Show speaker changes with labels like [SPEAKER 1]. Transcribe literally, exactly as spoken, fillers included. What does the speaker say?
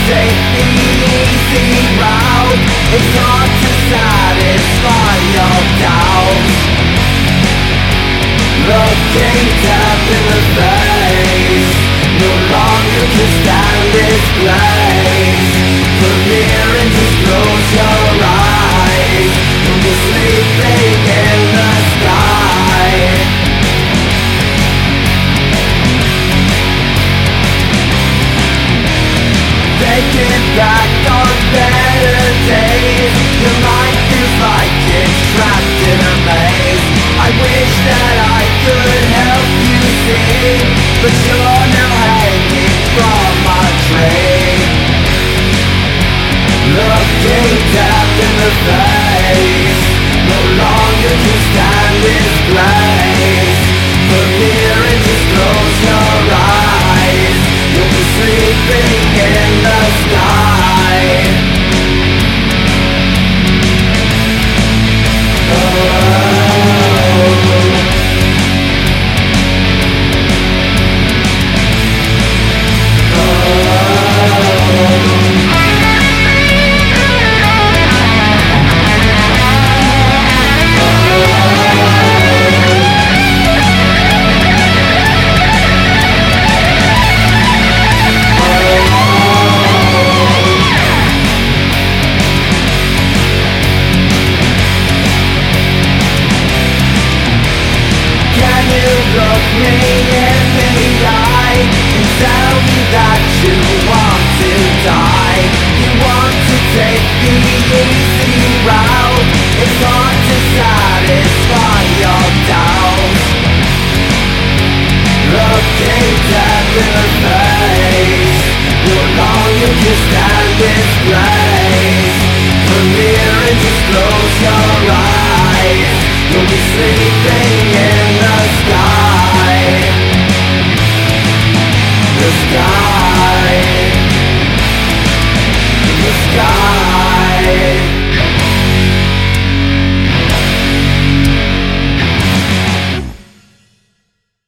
[SPEAKER 1] take the easy route. It's hard to satisfy your doubts. Looking death in the face, no longer can stand this place. Come here and just close your eyes. You're sleeping in the sky. Thinking back on better days, your mind feels like it's trapped in a maze. I wish that I could help you see, but you're